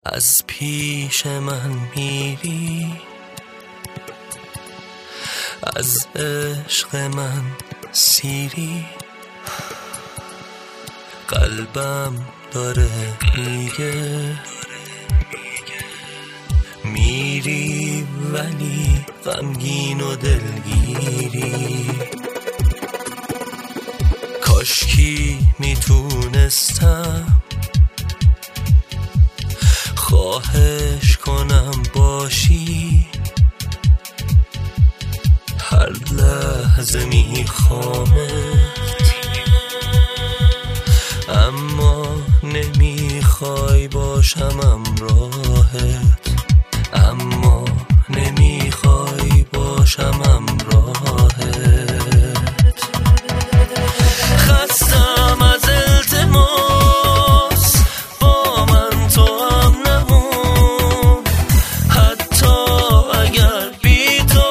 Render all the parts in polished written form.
از پیش من میری، از عشق من سیری. قلبم داره میگه میری ولی غمگین و دلگیری. کاشکی میتونستم خواهش کنم باشی، هر لحظه میخوامت اما نمیخوای باشم همراهت، اما نمیخوای باشم همراهت. خستم از التماس با من تو هم نمون، حتی اگر بی تو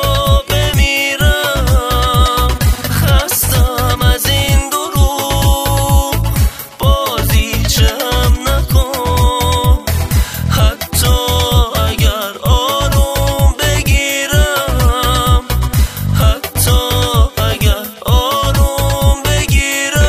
بمیرم. خستم از این دروغ بازیچه هم نکن، حتی اگر آروم بگیرم، حتی اگر آروم بگیرم.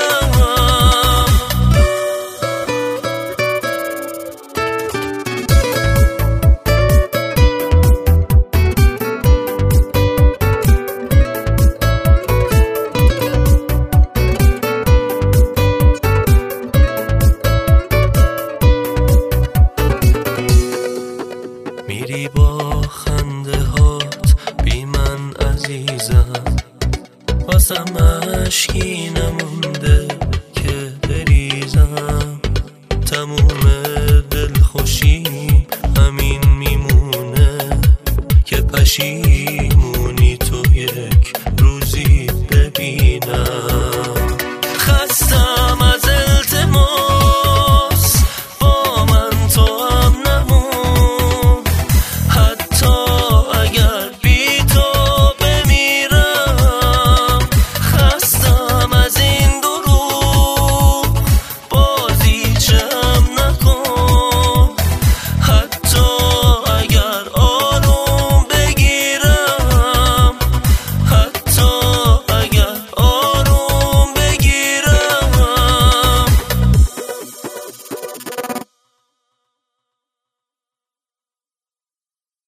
میری با خنده هات بی من عزیزم، واسم اشکی نمونده که بریزم. تموم دلخوشی همین میمونه که پشیمونم